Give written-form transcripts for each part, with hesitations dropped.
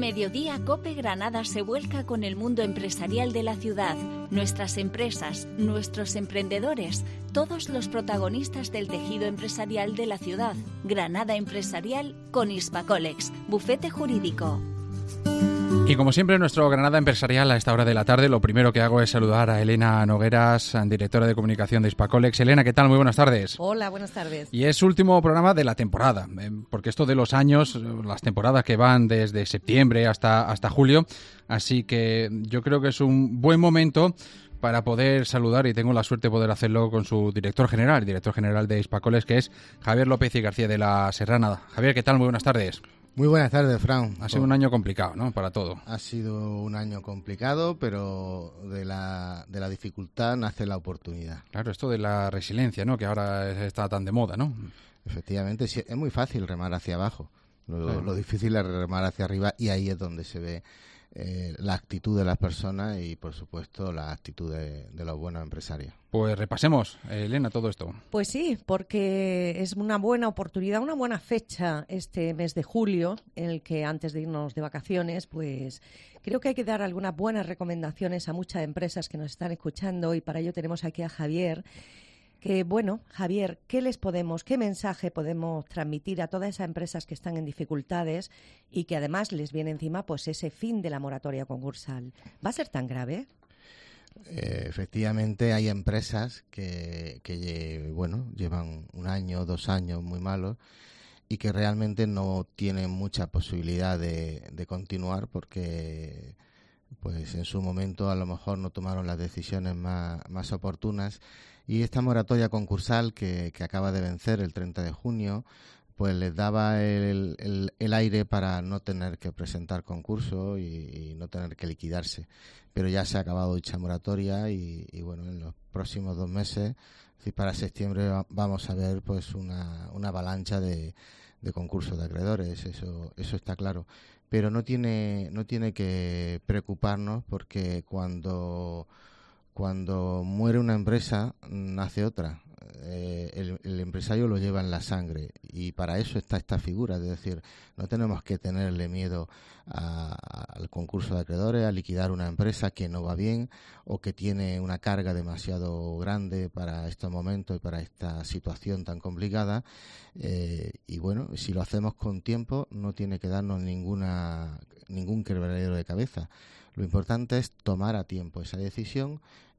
Mediodía Cope Granada se vuelca con el mundo empresarial de la ciudad, nuestras empresas, nuestros emprendedores, todos los protagonistas del tejido empresarial de la ciudad. Granada Empresarial con Hispacolex, bufete jurídico. Y como siempre, nuestro Granada Empresarial a esta hora de la tarde, lo primero que hago es saludar a Elena Nogueras, directora de comunicación de Hispacolex. Elena, ¿qué tal? Muy buenas tardes. Hola, buenas tardes. Y es último programa de la temporada, porque esto de los años, las temporadas que van desde septiembre hasta julio, así que yo creo que es un buen momento para poder saludar, y tengo la suerte de poder hacerlo con su director general de Hispacolex, que es Javier López y García de la Serrana. Javier, ¿qué tal? Muy buenas tardes. Muy buenas tardes, Fran. Ha sido un año complicado, ¿no? Para todo. Ha sido un año complicado, pero de la dificultad nace la oportunidad. Claro, esto de la resiliencia, ¿no? Que ahora está tan de moda, ¿no? Efectivamente, sí, es muy fácil remar hacia abajo. Lo difícil es remar hacia arriba, y ahí es donde se ve la actitud de las personas y, por supuesto, la actitud de los buenos empresarios. Pues repasemos, Elena, todo esto. Pues sí, porque es una buena oportunidad, una buena fecha este mes de julio, en el que antes de irnos de vacaciones, pues creo que hay que dar algunas buenas recomendaciones a muchas empresas que nos están escuchando, y para ello tenemos aquí a Javier. Que bueno, Javier, ¿qué mensaje podemos transmitir a todas esas empresas que están en dificultades y que además les viene encima pues ese fin de la moratoria concursal? ¿Va a ser tan grave? Efectivamente, hay empresas que llevan 1 año, 2 años muy malos y que realmente no tienen mucha posibilidad de continuar, porque pues en su momento a lo mejor no tomaron las decisiones más oportunas. Y esta moratoria concursal que acaba de vencer el 30 de junio, pues les daba el aire para no tener que presentar concurso y no tener que liquidarse. Pero ya se ha acabado dicha moratoria y bueno, en los próximos 2 meses, es decir, para septiembre, vamos a ver pues una avalancha de concursos de acreedores, eso está claro. Pero no tiene que preocuparnos, porque cuando muere una empresa, nace otra. El empresario lo lleva en la sangre, y para eso está esta figura. Es decir, no tenemos que tenerle miedo al concurso de acreedores, a liquidar una empresa que no va bien o que tiene una carga demasiado grande para estos momentos y para esta situación tan complicada. Y bueno, si lo hacemos con tiempo, no tiene que darnos ningún quebradero de cabeza. Lo importante es tomar a tiempo esa decisión,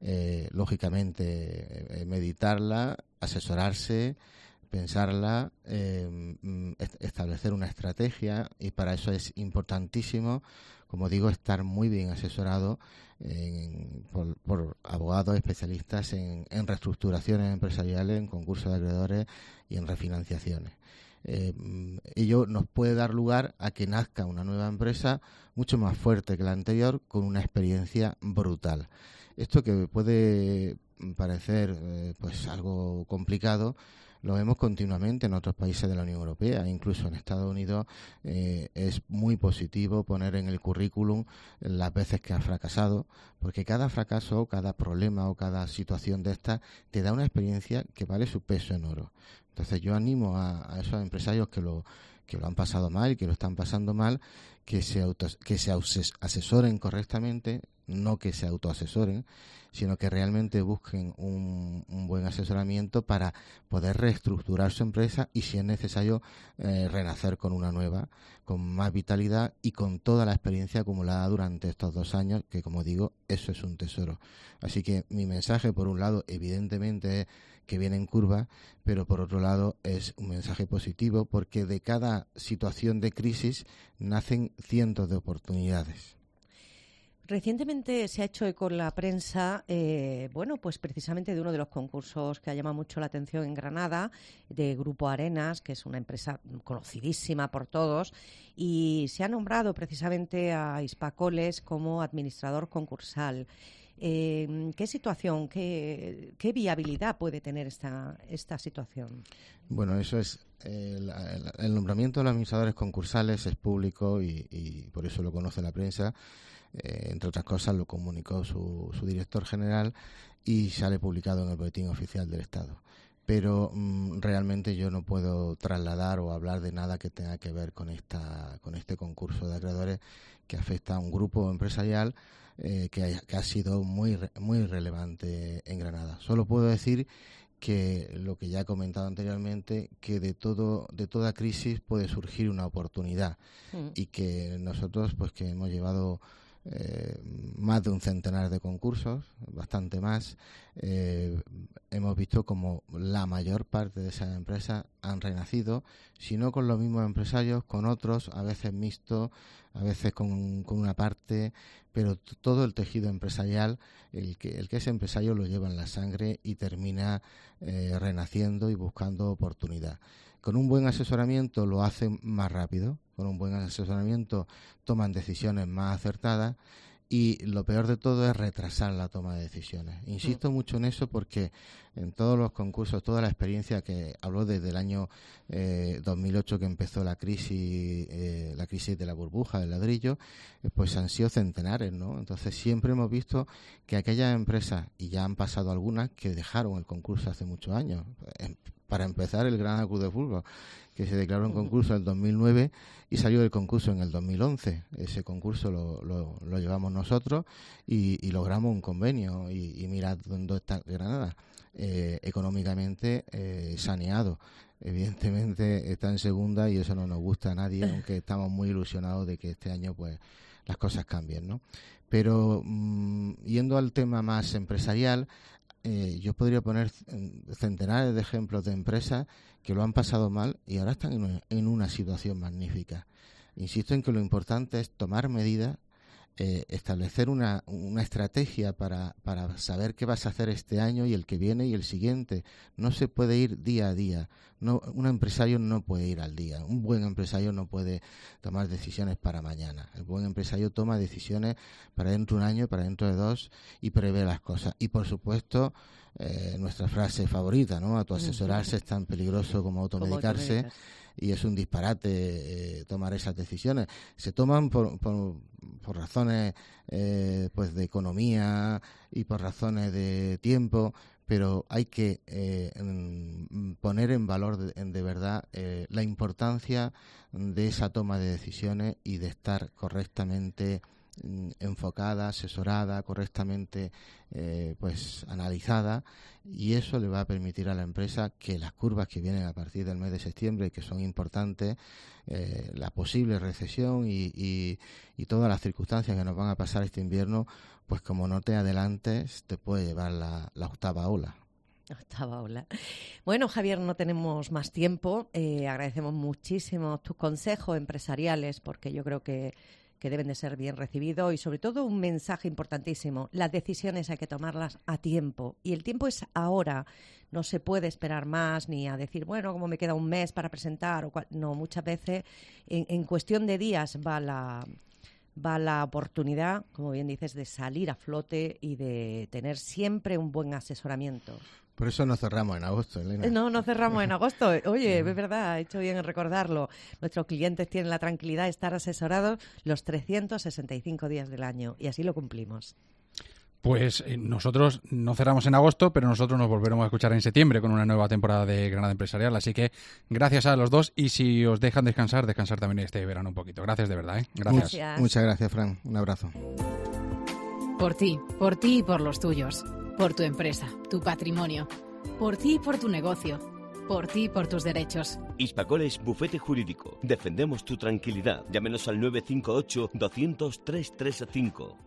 lógicamente meditarla, asesorarse, pensarla, establecer una estrategia, y para eso es importantísimo, como digo, estar muy bien asesorado por abogados especialistas en reestructuraciones empresariales, en concursos de acreedores y en refinanciaciones. Ello nos puede dar lugar a que nazca una nueva empresa mucho más fuerte que la anterior, con una experiencia brutal. Esto, que puede parecer pues algo complicado, lo vemos continuamente en otros países de la Unión Europea. Incluso en Estados Unidos es muy positivo poner en el currículum las veces que has fracasado, porque cada fracaso, cada problema o cada situación de esta te da una experiencia que vale su peso en oro. Entonces yo animo a esos empresarios que lo han pasado mal y que lo están pasando mal, que se asesoren correctamente, no que se autoasesoren, sino que realmente busquen un buen asesoramiento para poder reestructurar su empresa y, si es necesario, renacer con una nueva, con más vitalidad y con toda la experiencia acumulada durante estos 2 años, que, como digo, eso es un tesoro. Así que mi mensaje, por un lado, evidentemente es que viene en curva, pero por otro lado es un mensaje positivo, porque de cada situación de crisis nacen cientos de oportunidades. Recientemente se ha hecho eco en la prensa, pues precisamente de uno de los concursos que ha llamado mucho la atención en Granada, de Grupo Arenas, que es una empresa conocidísima por todos, y se ha nombrado precisamente a Hispacolex como administrador concursal. ¿Qué situación, qué viabilidad puede tener esta situación? Bueno, eso es el nombramiento de los administradores concursales es público y por eso lo conoce la prensa. Entre otras cosas, lo comunicó su director general y sale publicado en el Boletín Oficial del Estado. Pero realmente yo no puedo trasladar o hablar de nada que tenga que ver con este concurso de acreedores, que afecta a un grupo empresarial que ha sido muy relevante en Granada. Solo puedo decir que lo que ya he comentado anteriormente, que de toda crisis puede surgir una oportunidad y que nosotros, pues que hemos llevado más de un centenar de concursos, bastante más, hemos visto como la mayor parte de esas empresas han renacido, si no con los mismos empresarios, con otros, a veces mixtos, a veces con una parte, pero todo el tejido empresarial, el que es empresario lo lleva en la sangre y termina renaciendo y buscando oportunidad. Con un buen asesoramiento lo hacen más rápido, con un buen asesoramiento toman decisiones más acertadas y lo peor de todo es retrasar la toma de decisiones. Insisto mucho en eso porque en todos los concursos, toda la experiencia que habló desde el año 2008 que empezó la crisis de la burbuja del ladrillo, pues han sido centenares, ¿no? Entonces siempre hemos visto que aquellas empresas, y ya han pasado algunas, que dejaron el concurso hace muchos años. Para empezar, el Granada Club de Fútbol, que se declaró en concurso en el 2009 y salió del concurso en el 2011. Ese concurso lo llevamos nosotros y logramos un convenio. Y mirad dónde está Granada. Económicamente saneado. Evidentemente está en segunda y eso no nos gusta a nadie, aunque estamos muy ilusionados de que este año pues las cosas cambien, ¿no? Pero yendo al tema más empresarial, yo podría poner centenares de ejemplos de empresas que lo han pasado mal y ahora están en una situación magnífica. Insisto en que lo importante es tomar medidas, establecer una estrategia para saber qué vas a hacer este año y el que viene y el siguiente. No se puede ir día a día. No, un empresario no puede ir al día. Un buen empresario no puede tomar decisiones para mañana. El buen empresario toma decisiones para dentro de un año, para dentro de 2 y prevé las cosas. Y por supuesto, nuestra frase favorita, ¿no? Autoasesorarse es tan peligroso como automedicarse. Y es un disparate tomar esas decisiones. Se toman por razones pues de economía y por razones de tiempo, pero hay que poner en valor de verdad la importancia de esa toma de decisiones y de estar correctamente enfocada, asesorada, correctamente pues analizada, y eso le va a permitir a la empresa que las curvas que vienen a partir del mes de septiembre, que son importantes, la posible recesión y todas las circunstancias que nos van a pasar este invierno, pues como no te adelantes te puede llevar la octava ola. Octava ola. Bueno, Javier, no tenemos más tiempo. Agradecemos muchísimo tus consejos empresariales porque yo creo que deben de ser bien recibidos y sobre todo un mensaje importantísimo. Las decisiones hay que tomarlas a tiempo y el tiempo es ahora. No se puede esperar más ni a decir, bueno, como me queda un mes para presentar. No, muchas veces en cuestión de días va la oportunidad, como bien dices, de salir a flote y de tener siempre un buen asesoramiento. Por eso no cerramos en agosto, Elena. No cerramos en agosto. Oye, es verdad, he hecho bien en recordarlo. Nuestros clientes tienen la tranquilidad de estar asesorados los 365 días del año y así lo cumplimos. Pues nosotros no cerramos en agosto, pero nosotros nos volveremos a escuchar en septiembre con una nueva temporada de Granada Empresarial. Así que gracias a los dos y si os dejan descansar también este verano un poquito. Gracias de verdad. Gracias. Muchas gracias, Fran. Un abrazo. Por ti y por los tuyos. Por tu empresa, tu patrimonio. Por ti y por tu negocio. Por ti y por tus derechos. Hispacoles Bufete Jurídico. Defendemos tu tranquilidad. Llámenos al 958 200 335.